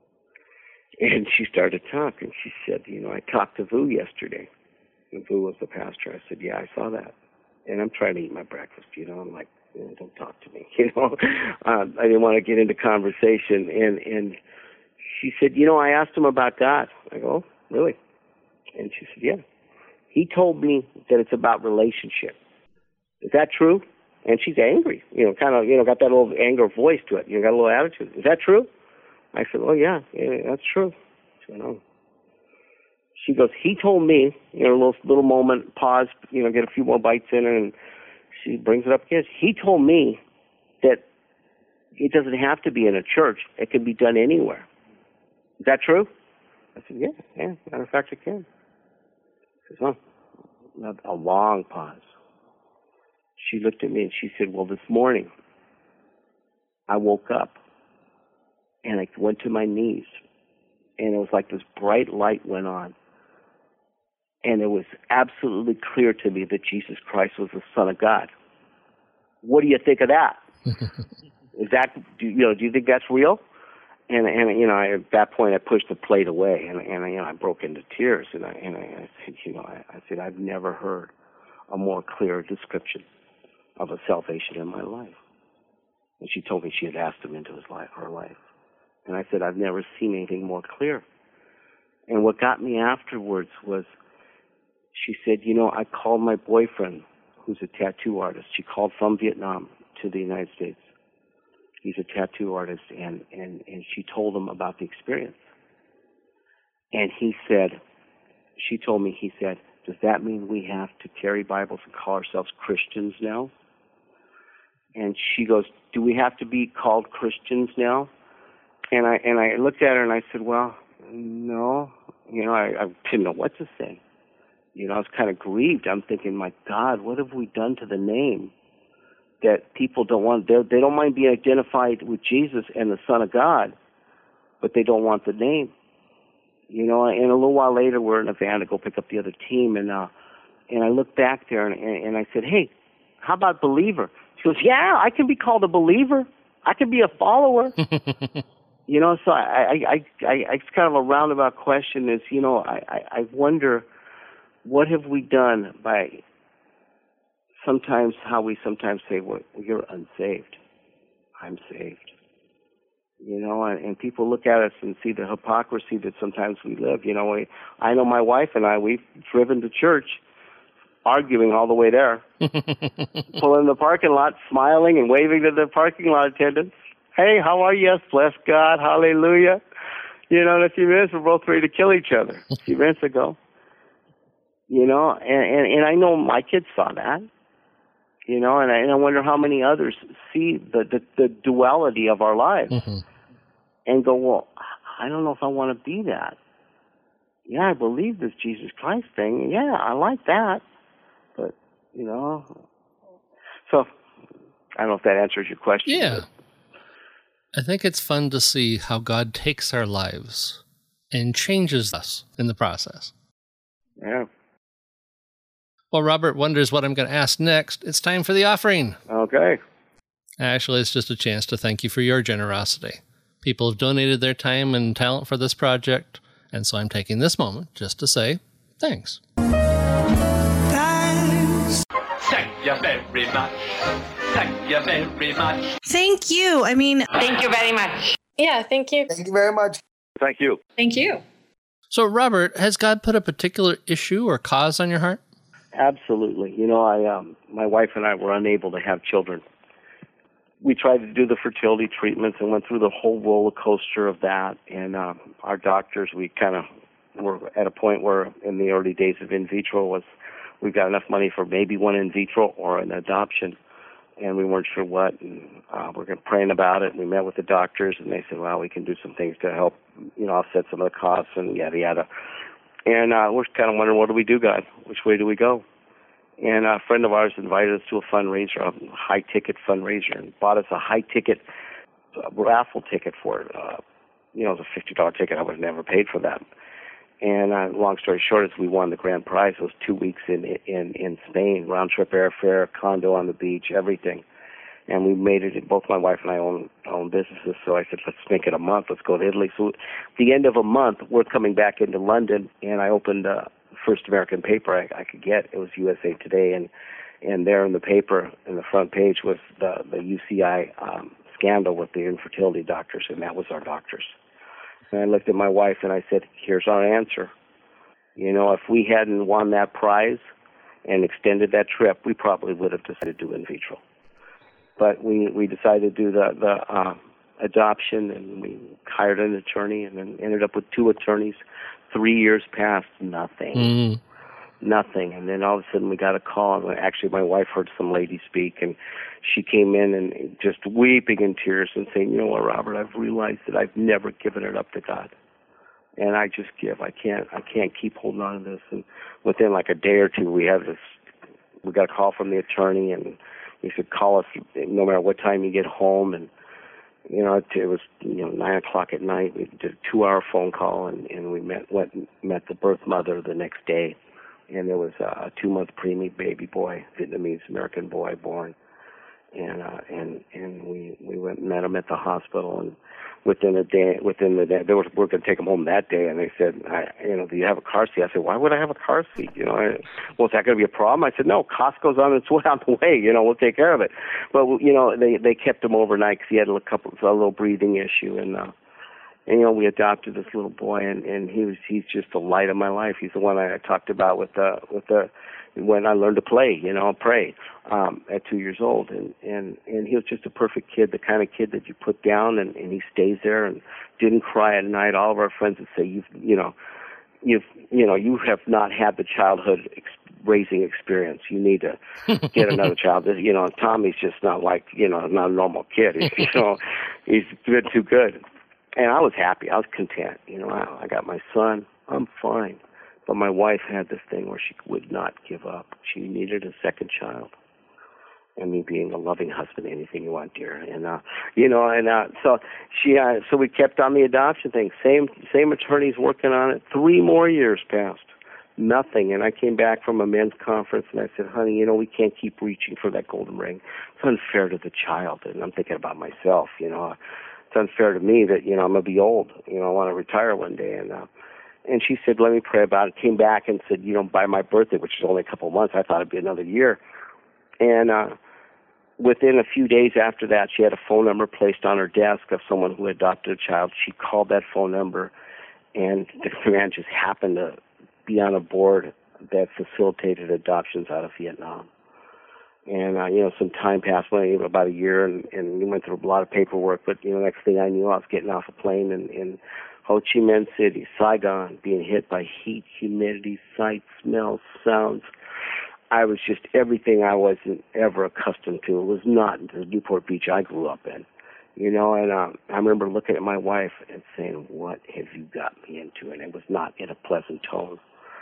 and she started to talk, and she said, "You know, I talked to Vu yesterday." And Vu was the pastor. I said, "Yeah, I saw that." And I'm trying to eat my breakfast, you know. I'm like, you know, "Don't talk to me," you know. um, I didn't want to get into conversation. And, and she said, "You know, I asked him about God." I go, "Oh, really?" And she said, "Yeah. He told me that it's about relationship. Is that true?" And she's angry, you know, kind of, you know, got that little anger voice to it. You know, got a little attitude. "Is that true?" I said, "Oh, yeah, yeah, that's true." She went, "Oh." She goes, "He told me," you know, a little, little moment, pause, you know, get a few more bites in her, and she brings it up again. "He told me that it doesn't have to be in a church. It can be done anywhere. Is that true?" I said, "Yeah, yeah, matter of fact, it can." She says, "Oh." A long pause. She looked at me and she said, "Well, this morning I woke up and I went to my knees, and it was like this bright light went on, and it was absolutely clear to me that Jesus Christ was the Son of God. What do you think of that? Is that, do, you know, do you think that's real?" And, and you know, I, at that point, I pushed the plate away, and, and you know, I broke into tears. And I, and I, I said, you know, I, I said, "I've never heard a more clear description of a salvation in my life." And she told me she had asked him into his life, her life. And I said, "I've never seen anything more clear." And what got me afterwards was, she said, "You know, I called my boyfriend, who's a tattoo artist." She called from Vietnam to the United States. He's a tattoo artist, and, and, and she told him about the experience. And he said, she told me, he said, "Does that mean we have to carry Bibles and call ourselves Christians now?" And she goes, "Do we have to be called Christians now?" And I and I looked at her and I said, "Well, no." You know, I, I didn't know what to say. You know, I was kind of grieved. I'm thinking, my God, what have we done to the name that people don't want? They they don't mind being identified with Jesus and the Son of God, but they don't want the name. You know, and a little while later, we're in a van to go pick up the other team, and uh, and I looked back there and, and I said, "Hey, how about believer?" She goes, "Yeah, I can be called a believer." I could be a follower. You know, so I, I, I, I, it's kind of a roundabout question is, you know, I, I, I wonder what have we done by sometimes how we sometimes say, well, you're unsaved. I'm saved. You know, and, and people look at us and see the hypocrisy that sometimes we live. You know, we, I know my wife and I, we've driven to church arguing all the way there, pulling in the parking lot, smiling and waving to the parking lot attendants. Hey, how are you? Yes, bless God, hallelujah. You know, in a few minutes, we're both ready to kill each other. A few minutes ago. You know, and, and, and I know my kids saw that. You know, and I, and I wonder how many others see the, the, the duality of our lives mm-hmm. and go, well, I don't know if I want to be that. Yeah, I believe this Jesus Christ thing. Yeah, I like that. But, you know, so I don't know if that answers your question. Yeah. I think it's fun to see how God takes our lives and changes us in the process. Yeah. Well, Robert wonders what I'm going to ask next. It's time for the offering. Okay. Actually, it's just a chance to thank you for your generosity. People have donated their time and talent for this project, and so I'm taking this moment just to say thanks. Thanks. Thank you very much. Thank you very much. Thank you. I mean, thank you very much. Yeah, thank you. Thank you very much. Thank you. Thank you. So, Robert, has God put a particular issue or cause on your heart? Absolutely. You know, I, um, my wife and I were unable to have children. We tried to do the fertility treatments and went through the whole roller coaster of that. And uh, our doctors, we kind of were at a point where in the early days of in vitro was we've got enough money for maybe one in vitro or an adoption. And we weren't sure what. And uh, we were praying about it. And we met with the doctors, and they said, well, we can do some things to help, you know, offset some of the costs and yada, yada. And uh, we're kind of wondering, what do we do, God? Which way do we go? And a friend of ours invited us to a fundraiser, a high-ticket fundraiser, and bought us a high-ticket uh, raffle ticket for it. Uh, you know, it was a fifty dollars ticket. I would have never paid for that. And uh, long story short is we won the grand prize. It was two weeks in in in Spain, round-trip airfare, condo on the beach, everything. And we made it. Both my wife and I own own businesses, so I said, let's make it a month. Let's go to Italy. So at the end of a month, we're coming back into London, and I opened uh, the first American paper I, I could get. It was U S A Today, and and there in the paper, in the front page, was the, the U C I um, scandal with the infertility doctors, and that was our doctors. And I looked at my wife, and I said, here's our answer. You know, if we hadn't won that prize and extended that trip, we probably would have decided to do in vitro. But we, we decided to do the, the uh, adoption, and we hired an attorney and then ended up with two attorneys. Three years passed, nothing. Mm. Nothing. And then all of a sudden we got a call. And actually, my wife heard some lady speak, and she came in and just weeping in tears and saying, you know what, Robert, I've realized that I've never given it up to God. And I just give. I can't I can't keep holding on to this. And within like a day or two, we had this, we got a call from the attorney, and he said, call us no matter what time you get home. And, you know, it, it was, you know, nine o'clock at night. We did a two-hour phone call, and, and we met went and met the birth mother the next day. And there was a two-month preemie baby boy, Vietnamese-American boy born. And uh, and and we, we went and met him at the hospital, and within a day, within the day, they were, we were going to take him home that day, and they said, I, you know, do you have a car seat? I said, why would I have a car seat? You know, I, well, is that going to be a problem? I said, no, Costco's on its way on the way. You know, we'll take care of it. But you know, they they kept him overnight because he had a couple, a little breathing issue, and uh, and you know, we adopted this little boy, and and he was he's just the light of my life. He's the one I talked about with the with the. when I learned to play, you know, pray um, at two years old. And, and, and he was just a perfect kid, the kind of kid that you put down and, and he stays there and didn't cry at night. All of our friends would say, you've, you know, you've, you know, you have not had the childhood ex- raising experience. You need to get another child. You know, Tommy's just not like, you know, not a normal kid. He's, you know, he's been too good. And I was happy. I was content. You know, I, I got my son. I'm fine. But my wife had this thing where she would not give up. She needed a second child. And me being a loving husband, anything you want, dear. And, uh, you know, and uh, so she, uh, so we kept on the adoption thing. Same, same attorneys working on it. Three more years passed. nothing. And I came back from a men's conference, and I said, honey, you know, we can't keep reaching for that golden ring. It's unfair to the child. And I'm thinking about myself, you know. It's unfair to me that, you know, I'm going to be old. You know, I want to retire one day. And uh, and she said, let me pray about it. Came back and said, you know, by my birthday, which is only a couple of months, I thought it'd be another year. And uh, within a few days after that, she had a phone number placed on her desk of someone who adopted a child. She called that phone number, and the man just happened to be on a board that facilitated adoptions out of Vietnam. And, uh, you know, some time passed, well, about a year, and, and we went through a lot of paperwork. But, you know, next thing I knew, I was getting off a plane in, in Ho Chi Minh City, Saigon, being hit by heat, humidity, sights, smells, sounds. I was just everything I wasn't ever accustomed to. It was not the Newport Beach I grew up in, you know. And um, I remember looking at my wife and saying, what have you got me into? And it was not in a pleasant tone.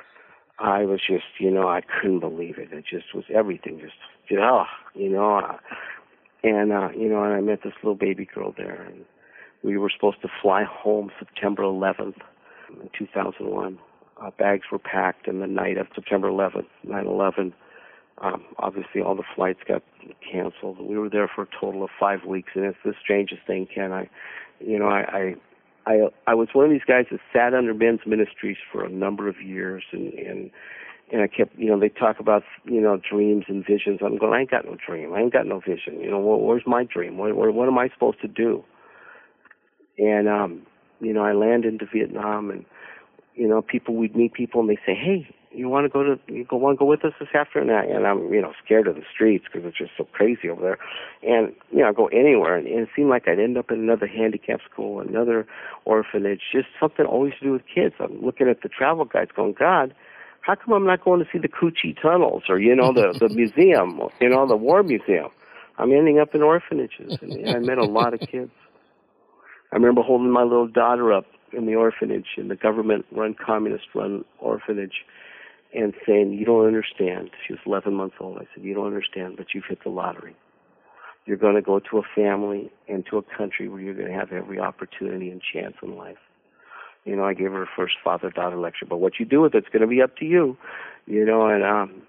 I was just, you know, I couldn't believe it. It just was everything, just, oh, you know. Uh, and, uh, you know, and I met this little baby girl there. And we were supposed to fly home September eleventh in two thousand one. Uh, bags were packed, and the night of September eleventh, nine eleven, um, obviously all the flights got canceled. We were there for a total of five weeks, and it's the strangest thing, Ken. I, you know, I, I, I, I was one of these guys that sat under men's ministries for a number of years, and, and, and I kept, you know, they talk about, you know, dreams and visions. I'm going, I ain't got no dream. I ain't got no vision. You know, well, where's my dream? What, what, what am I supposed to do? And, um, you know, I landed into Vietnam, and you know, people, we'd meet people and they say, hey, you want to go to, you go, want to go with us this afternoon? And I'm, you know, scared of the streets because it's just so crazy over there. And, you know, I'd go anywhere. And, and it seemed like I'd end up in another handicap school, another orphanage, just something always to do with kids. I'm looking at the travel guides going, God, how come I'm not going to see the Cu Chi tunnels or, you know, the, the museum, you know, the war museum? I'm ending up in orphanages. And, and I met a lot of kids. I remember holding my little daughter up in the orphanage, in the government-run, communist-run orphanage, and saying, you don't understand. She was eleven months old. I said, you don't understand, but you've hit the lottery. You're going to go to a family and to a country where you're going to have every opportunity and chance in life. You know, I gave her her first father-daughter lecture, but what you do with it's going to be up to you. You know, and um,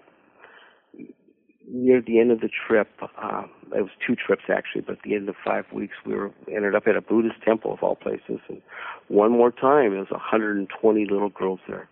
near the end of the trip, uh, it was two trips actually, but at the end of five weeks, we were ended up at a Buddhist temple of all places. And one more time, there was one hundred twenty little girls there,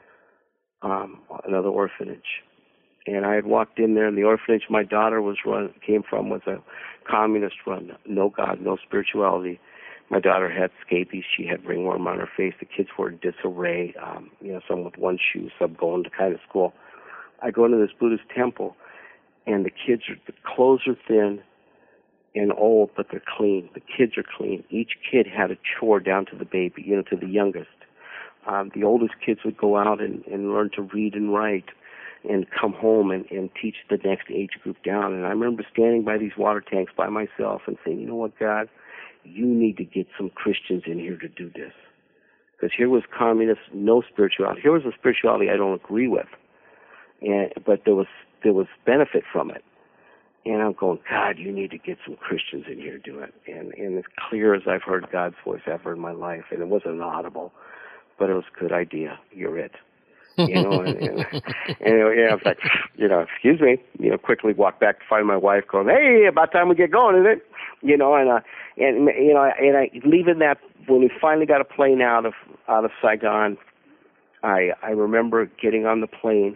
um, another orphanage. And I had walked in there, and the orphanage my daughter was run came from was a communist run, no God, no spirituality. My daughter had scabies. She had ringworm on her face. The kids were in disarray. Um, you know, some with one shoe, some going to kind of school. I go into this Buddhist temple, and the kids are, the clothes are thin and old, but they're clean. The kids are clean. Each kid had a chore down to the baby, you know, to the youngest. Um, the oldest kids would go out and, and learn to read and write and come home and, and teach the next age group down. And I remember standing by these water tanks by myself and saying, you know what, God, you need to get some Christians in here to do this. Because here was communist, no spirituality. Here was a spirituality I don't agree with. And, but there was there was benefit from it. And I'm going, God, you need to get some Christians in here to do it. And, and as clear as I've heard God's voice ever in my life, and it wasn't audible, but it was a good idea. You're it. You know, and, and, and yeah, I was like, you know, excuse me, you know, quickly walk back to find my wife going, hey, about time we get going, isn't it? You know, and, uh, and, you know, and I, leaving that, when we finally got a plane out of, out of Saigon, I, I remember getting on the plane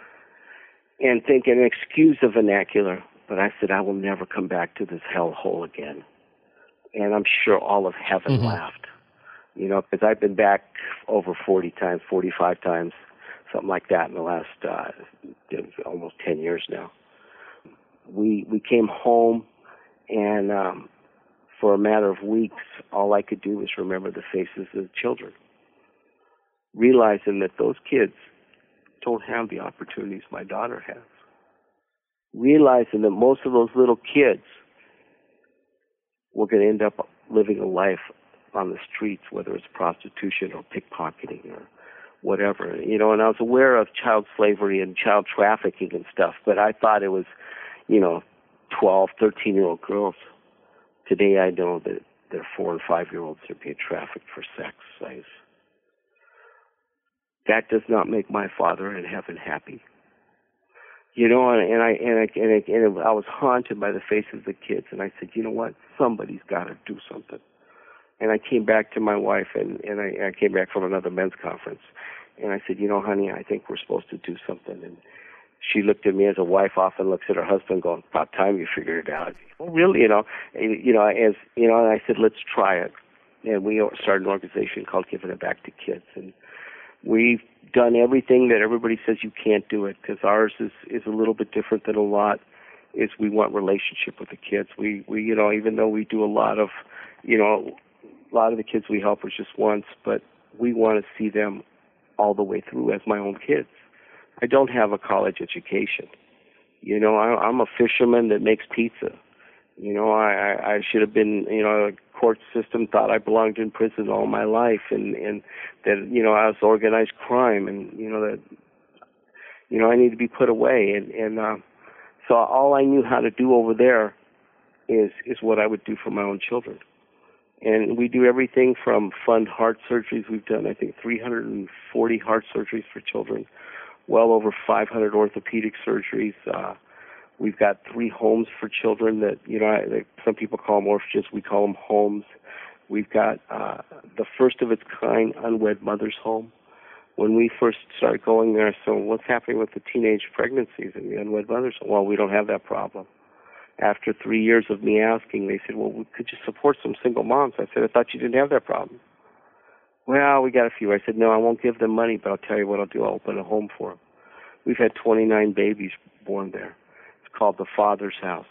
and thinking, excuse the vernacular, but I said, I will never come back to this hellhole again. And I'm sure all of heaven mm-hmm. laughed, you know, because I've been back over forty times, forty-five times, something like that in the last uh, almost ten years now. We we came home, and um, for a matter of weeks, all I could do was remember the faces of the children, realizing that those kids don't have the opportunities my daughter has. Realizing that most of those little kids were going to end up living a life on the streets, whether it's prostitution or pickpocketing or whatever, you know, and I was aware of child slavery and child trafficking and stuff, but I thought it was, you know, twelve, thirteen-year-old girls. Today I know that they're four- and five-year-olds that are being trafficked for sex. I was, that does not make my Father in heaven happy. You know, and, and I and I and I, and I was haunted by the faces of the kids, and I said, you know what? Somebody's got to do something. And I came back to my wife, and and I, I came back from another men's conference, and I said, you know, honey, I think we're supposed to do something. And she looked at me as a wife often looks at her husband, going, "About time you figured it out." Well, really, you know, and, you know, as you know, and I said, let's try it. And we started an organization called Giving It Back to Kids, and we've done everything that everybody says you can't do it, because ours is, is a little bit different than a lot, is we want relationship with the kids. We, we, you know, even though we do a lot of, you know, a lot of the kids we help are just once, but we want to see them all the way through as my own kids. I don't have a college education. You know, I, I'm a fisherman that makes pizza. You know, I, I, I should have been, you know, the court system thought I belonged in prison all my life, and, and that, you know, I was organized crime, and, you know, that, you know, I need to be put away. And, and uh, so all I knew how to do over there is, is what I would do for my own children. And we do everything from fund heart surgeries. We've done, I think, three hundred forty heart surgeries for children, well over five hundred orthopedic surgeries. Uh, We've got three homes for children that, you know, I, some people call them orphanages. We call them homes. We've got uh, the first of its kind unwed mother's home. When we first started going there, so what's happening with the teenage pregnancies and the unwed mothers? Well, we don't have that problem. After three years of me asking, they said, well, could you support some single moms? I said, I thought you didn't have that problem. Well, we got a few. I said, no, I won't give them money, but I'll tell you what I'll do. I'll open a home for them. We've had twenty-nine babies born there. Called the Father's House.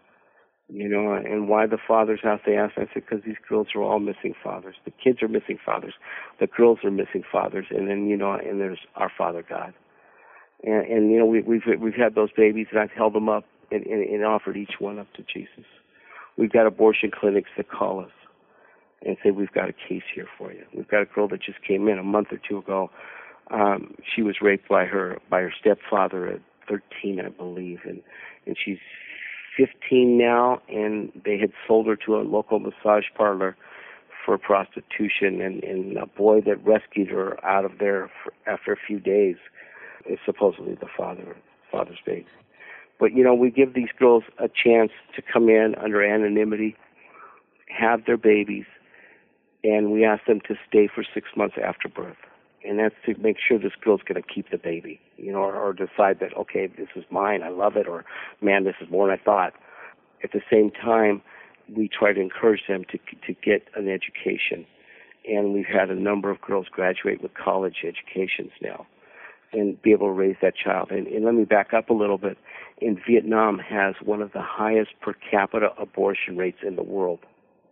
You know, and why the Father's House, they asked. I said, because these girls are all missing fathers. The kids are missing fathers. The girls are missing fathers. And then, you know, and there's our Father God. And, and you know, we, we've we've had those babies, and I've held them up and, and, and offered each one up to Jesus. We've got abortion clinics that call us and say, we've got a case here for you. We've got a girl that just came in a month or two ago. Um, she was raped by her by her stepfather at thirteen, I believe, and and she's fifteen now, and they had sold her to a local massage parlor for prostitution, and, and a boy that rescued her out of there for, after a few days is supposedly the father, father's baby. But, you know, we give these girls a chance to come in under anonymity, have their babies, and we ask them to stay for six months after birth. And that's to make sure this girl's going to keep the baby, you know, or, or decide that, okay, this is mine, I love it, or, man, this is more than I thought. At the same time, we try to encourage them to to get an education. And we've had a number of girls graduate with college educations now and be able to raise that child. And, and let me back up a little bit. In Vietnam has one of the highest per capita abortion rates in the world.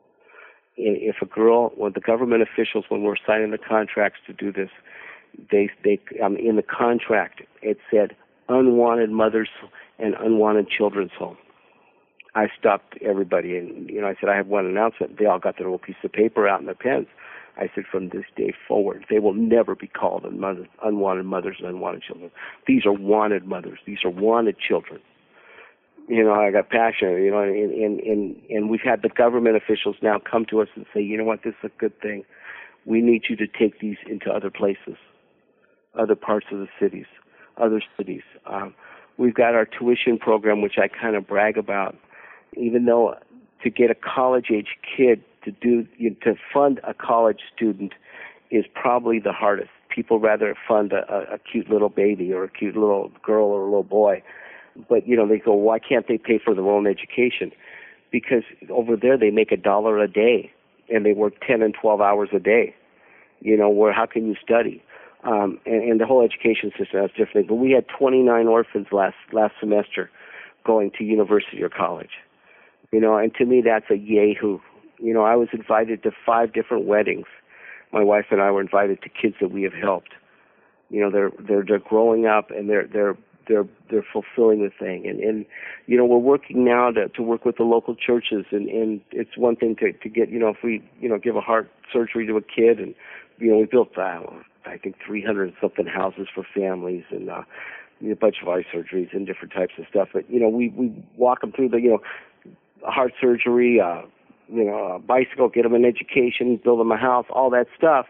If a girl, when the government officials, when we're signing the contracts to do this, they, they, um, in the contract, it said unwanted mothers and unwanted children's home. I stopped everybody, and, you know, I said, I have one announcement. They all got their little piece of paper out and their pens. I said, from this day forward, they will never be called unwanted, unwanted mothers and unwanted children. These are wanted mothers. These are wanted children. You know, I got passionate, you know, and, and, and, and we've had the government officials now come to us and say, you know what, this is a good thing. We need you to take these into other places, other parts of the cities, other cities. Um, we've got our tuition program, which I kind of brag about. Even though to get a college-age kid to do, you know, to fund a college student is probably the hardest. People rather fund a, a, a cute little baby or a cute little girl or a little boy. But, you know, they go, why can't they pay for their own education? Because over there they make a dollar a day, and they work ten and twelve hours a day. You know, where how can you study? Um, and, and the whole education system is different. But we had twenty-nine orphans last last semester going to university or college. You know, and to me that's a yay-hoo. You know, I was invited to five different weddings. My wife and I were invited to kids that we have helped. You know, they're they're they're growing up, and they're they're they're they're fulfilling the thing. And, and you know, we're working now to to work with the local churches, and, and it's one thing to, to get, you know, if we, you know, give a heart surgery to a kid, and, you know, we built, uh, I think, three hundred something houses for families, and uh, a bunch of eye surgeries and different types of stuff. But, you know, we, we walk them through the, you know, heart surgery, uh, you know, a bicycle, get them an education, build them a house, all that stuff.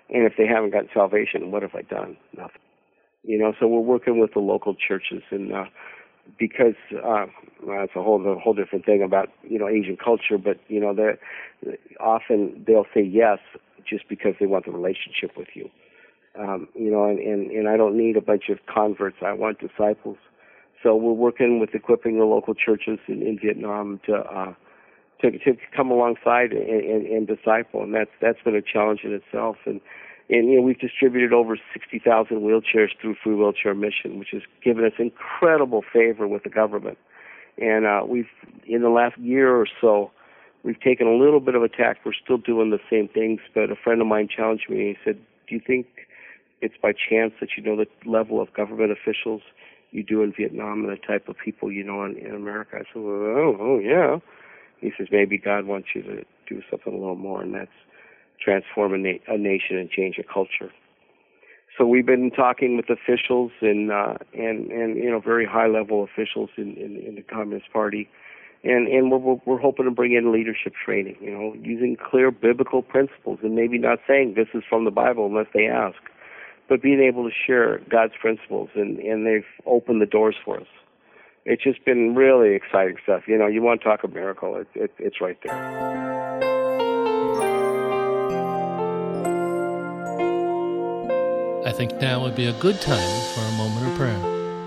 And if they haven't gotten salvation, what have I done? Nothing. You know, so we're working with the local churches, and uh, because uh, well, it's a whole a whole different thing about, you know, Asian culture, but, you know, they're often they'll say yes just because they want the relationship with you. Um, you know, and, and, and I don't need a bunch of converts. I want disciples. So we're working with equipping the local churches in, in Vietnam to, uh, to to come alongside and, and, and disciple, and that's that's been a challenge in itself. And and you know, we've distributed over sixty thousand wheelchairs through Free Wheelchair Mission, which has given us incredible favor with the government. And uh, we've in the last year or so, we've taken a little bit of a tack. We're still doing the same things, but a friend of mine challenged me. He said, "Do you think it's by chance that you know the level of government officials you do in Vietnam and the type of people you know in, in America?" I said, "Well, oh, oh yeah." He says, "Maybe God wants you to do something a little more, and that's transform a, na- a nation and change a culture." So we've been talking with officials and uh, and and you know very high level officials in, in, in the Communist Party, and and we're we're hoping to bring in leadership training, you know, using clear biblical principles, and maybe not saying this is from the Bible unless they ask, but being able to share God's principles, and, and they've opened the doors for us. It's just been really exciting stuff. You know, you want to talk a miracle, it, it, it's right there. I think now would be a good time for a moment of prayer.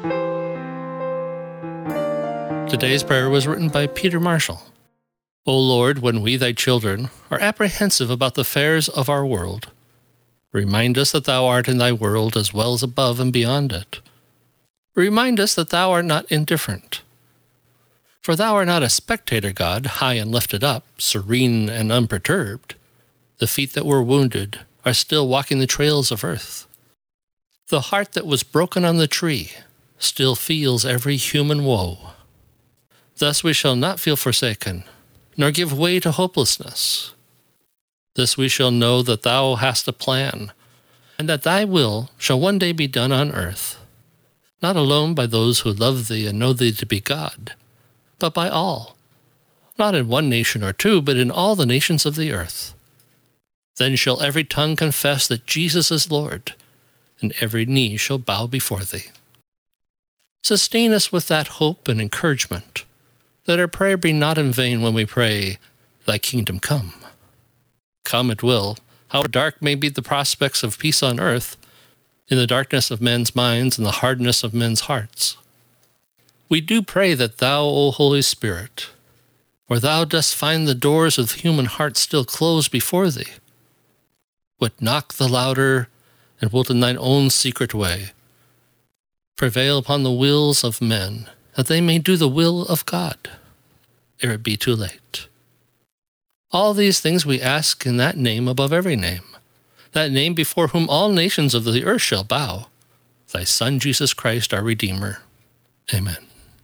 Today's prayer was written by Peter Marshall. O Lord, when we, thy children, are apprehensive about the affairs of our world, remind us that thou art in thy world as well as above and beyond it. Remind us that thou art not indifferent. For thou art not a spectator God, high and lifted up, serene and unperturbed. The feet that were wounded are still walking the trails of earth. The heart that was broken on the tree still feels every human woe. Thus we shall not feel forsaken, nor give way to hopelessness. This we shall know that thou hast a plan, and that thy will shall one day be done on earth, not alone by those who love thee and know thee to be God, but by all, not in one nation or two, but in all the nations of the earth. Then shall every tongue confess that Jesus is Lord, and every knee shall bow before thee. Sustain us with that hope and encouragement, that our prayer be not in vain when we pray, Thy kingdom come. Come it will, however dark may be the prospects of peace on earth, in the darkness of men's minds and the hardness of men's hearts. We do pray that thou, O Holy Spirit, where thou dost find the doors of human hearts still closed before thee, would knock the louder and wilt in thine own secret way prevail upon the wills of men, that they may do the will of God, ere it be too late. All these things we ask in that name above every name, that name before whom all nations of the earth shall bow, thy Son Jesus Christ our Redeemer. Amen.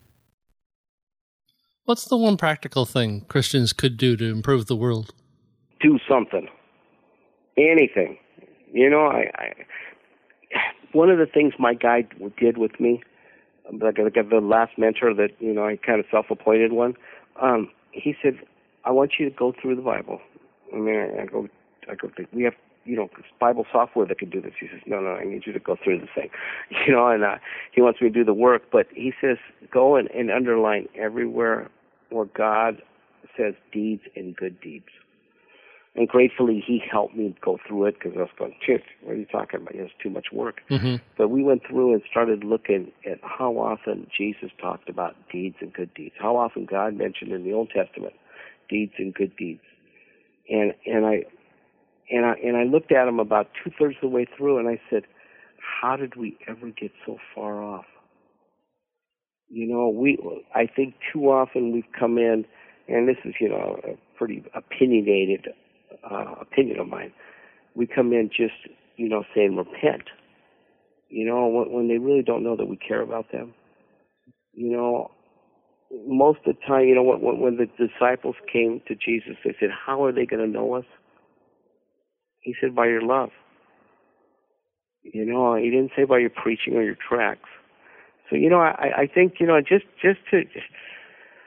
What's the one practical thing Christians could do to improve the world? Do something. Anything. You know, I, I one of the things my guide did with me, like the last mentor that, you know, I kind of self-appointed one, um, he said, I want you to go through the Bible. I mean, I go, I go, we have, you know, Bible software that can do this. He says, no, no, I need you to go through the thing. You know, and uh, he wants me to do the work, but he says, go and, and underline everywhere where God says deeds and good deeds. And gratefully, he helped me go through it, because I was going, shit, what are you talking about? It's too much work. Mm-hmm. But we went through and started looking at how often Jesus talked about deeds and good deeds, how often God mentioned in the Old Testament deeds and good deeds. And and I and I and I looked at him about two thirds of the way through, and I said, how did we ever get so far off? You know, we I think too often we've come in, and this is, you know, a pretty opinionated uh, opinion of mine. We come in just, you know, saying repent. You know, when, when they really don't know that we care about them. You know, most of the time, you know, when, when the disciples came to Jesus, they said, how are they going to know us? He said, by your love. You know, he didn't say by your preaching or your tracts. So, you know, I, I think, you know, just, just to,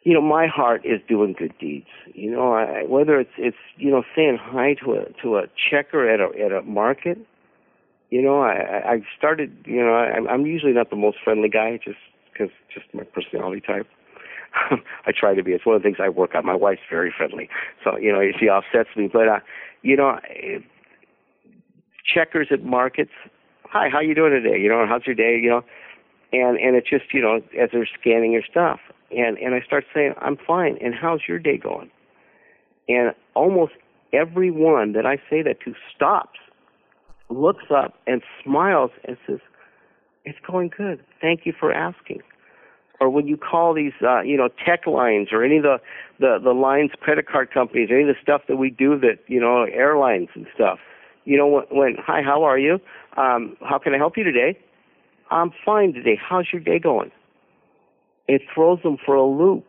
you know, my heart is doing good deeds. You know, I, whether it's it's you know saying hi to a to a checker at a at a market. You know, I I started. You know, I, I'm usually not the most friendly guy, just because just my personality type. I try to be. It's one of the things I work on. My wife's very friendly, so you know she offsets me. But uh, you know, checkers at markets. Hi, how you doing today? You know, how's your day? You know, and and it's just you know as they're scanning your stuff. And and I start saying, I'm fine, and how's your day going? And almost everyone that I say that to stops, looks up, and smiles and says, it's going good. Thank you for asking. Or when you call these, uh, you know, tech lines or any of the, the, the lines, credit card companies, any of the stuff that we do that, you know, airlines and stuff, you know, when, when hi, how are you? Um, how can I help you today? I'm fine today. How's your day going? It throws them for a loop.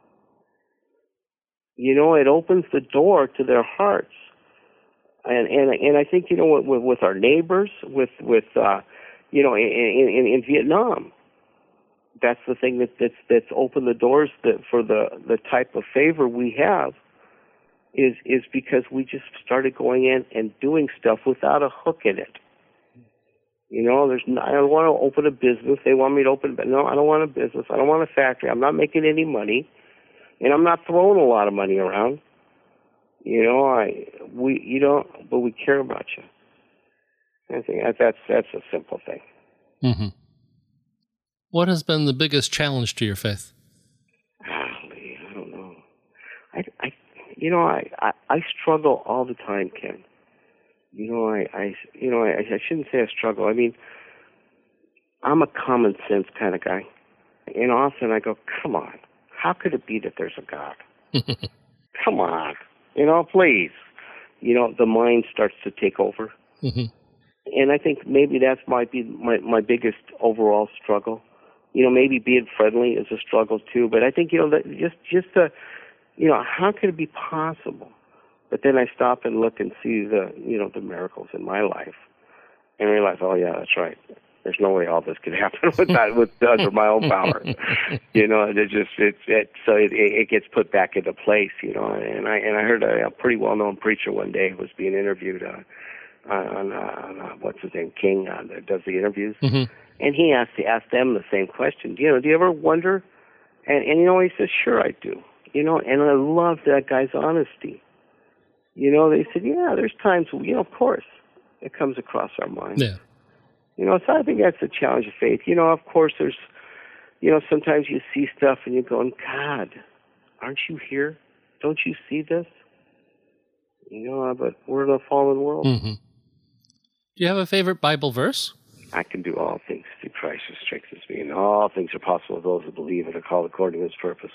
You know, it opens the door to their hearts. And and and I think, you know, with, with our neighbors, with, with uh, you know, in, in, in Vietnam, that's the thing that, that's, that's opened the doors that for the, the type of favor we have is, is because we just started going in and doing stuff without a hook in it. You know, there's no, I don't want to open a business. They want me to open, but no, I don't want a business. I don't want a factory. I'm not making any money, and I'm not throwing a lot of money around. You know, I we you know, but we care about you. I think that, that's that's a simple thing. Mm-hmm. What has been the biggest challenge to your faith? Golly, I don't know. I, I you know, I, I I struggle all the time, Ken. You know, I, I you know, I, I shouldn't say I struggle. I mean, I'm a common sense kind of guy. And often I go, come on, how could it be that there's a God? Come on, you know, please. You know, the mind starts to take over. Mm-hmm. And I think maybe that's might be my, my biggest overall struggle. You know, maybe being friendly is a struggle too. But I think, you know, that just, just the, you know, how could it be possible? But then I stop and look and see the, you know, the miracles in my life, and realize, oh yeah, that's right. There's no way all this could happen with that, with under my own power. You know, it just it, it so it, it gets put back into place. You know, and I and I heard a, a pretty well-known preacher one day was being interviewed uh, on, uh, on uh, what's his name, King, uh, that does the interviews, mm-hmm. and he asked asked them the same question. You know, do you ever wonder? And and you know, he says, sure, I do. You know, and I love that guy's honesty. You know, they said, yeah, there's times, you know, of course, it comes across our minds. Yeah. You know, so I think that's the challenge of faith. You know, of course, there's, you know, sometimes you see stuff and you're going, God, aren't you here? Don't you see this? You know, but we're in a fallen world. Mm-hmm. Do you have a favorite Bible verse? I can do all things through Christ who strengthens me, and all things are possible to those who believe and are called according to his purpose.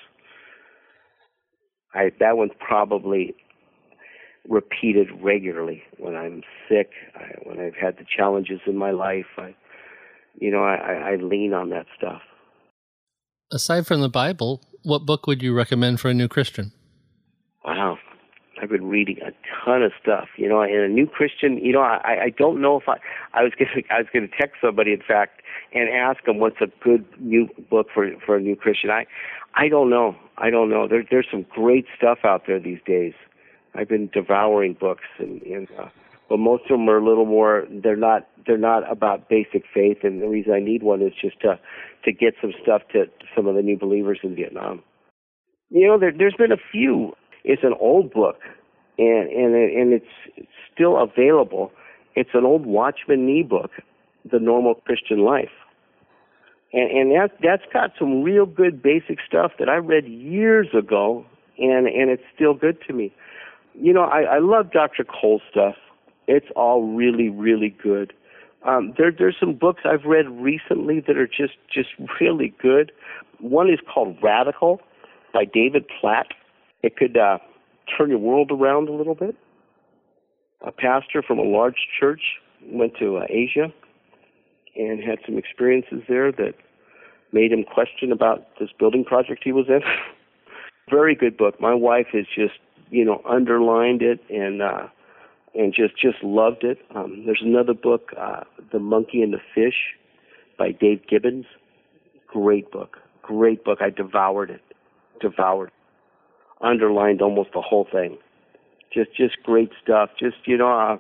I, that one's probably repeated regularly when I'm sick, I, when I've had the challenges in my life. I, you know, I, I lean on that stuff. Aside from the Bible, what book would you recommend for a new Christian? Wow. I've been reading a ton of stuff, you know, and a new Christian, you know, I, I don't know if I, I was going to, I was going to text somebody, in fact, and ask them what's a good new book for, for a new Christian. I, I don't know. I don't know. There, there's some great stuff out there these days. I've been devouring books, and, and uh, but most of them are a little more. They're not. They're not about basic faith, and the reason I need one is just to to get some stuff to, to some of the new believers in Vietnam. You know, there, there's been a few. It's an old book, and and and it's still available. It's an old Watchman Nee book, The Normal Christian Life, and and that that's got some real good basic stuff that I read years ago, and and it's still good to me. You know, I, I love Doctor Cole's stuff. It's all really, really good. Um, there, there's some books I've read recently that are just, just really good. One is called Radical by David Platt. It could uh, turn your world around a little bit. A pastor from a large church went to uh, Asia and had some experiences there that made him question about this building project he was in. Very good book. My wife is just, you know, underlined it and uh, and just, just loved it. Um, there's another book, uh, The Monkey and the Fish by Dave Gibbons. Great book. Great book. I devoured it. devoured, underlined almost the whole thing. Just, just great stuff. Just, you know, uh,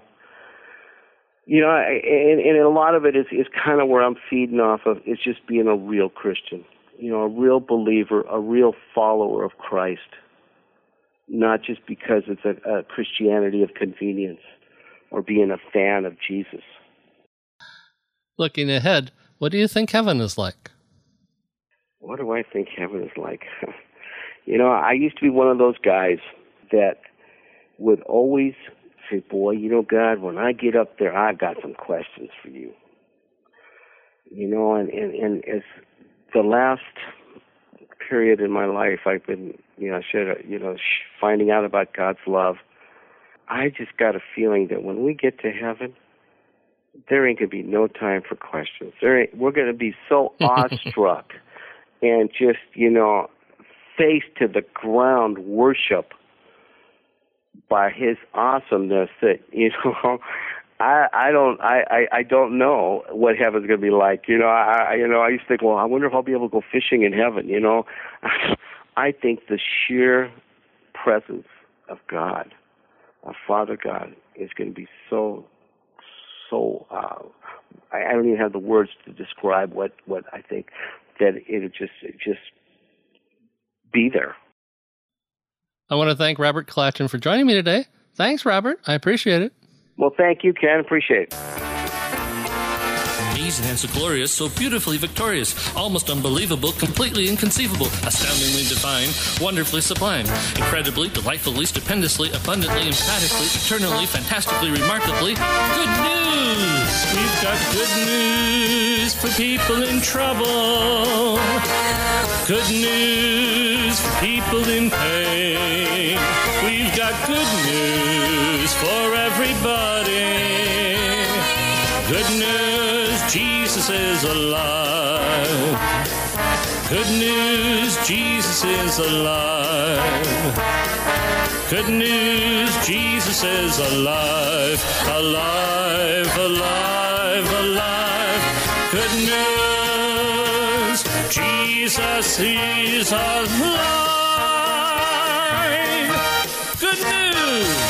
you know, and, and a lot of it is, is kind of where I'm feeding off of. Is just being a real Christian, you know, a real believer, a real follower of Christ, not just because it's a, a Christianity of convenience or being a fan of Jesus. Looking ahead, what do you think heaven is like? What do I think heaven is like? You know, I used to be one of those guys that would always say, boy, you know, God, when I get up there, I've got some questions for you. You know, and, and, and as the last period in my life, I've been, you know, should, you know, finding out about God's love, I just got a feeling that when we get to heaven, there ain't going to be no time for questions. There ain't, we're going to be so awestruck and just, you know, face to the ground worship by His awesomeness that, you know, I I don't I, I, I don't know what heaven's going to be like. You know, I you know I used to think, well, I wonder if I'll be able to go fishing in heaven. You know, I think the sheer presence of God, of Father God, is going to be so so. Uh, I, I don't even have the words to describe what, what I think that it'll just it just be there. I want to thank Robert Klatchen for joining me today. Thanks, Robert. I appreciate it. Well, thank you, Ken. Appreciate it. Amazing and so glorious, so beautifully victorious, almost unbelievable, completely inconceivable, astoundingly divine, wonderfully sublime, incredibly, delightfully, stupendously, abundantly, emphatically, eternally, fantastically, remarkably. Good news! We've got good news for people in trouble. Good news for people in pain. We've got good news for everybody. Good news, Jesus is alive. Good news, Jesus is alive. Good news, Jesus is alive. Alive, alive, alive. Good news, Jesus is alive. Good news.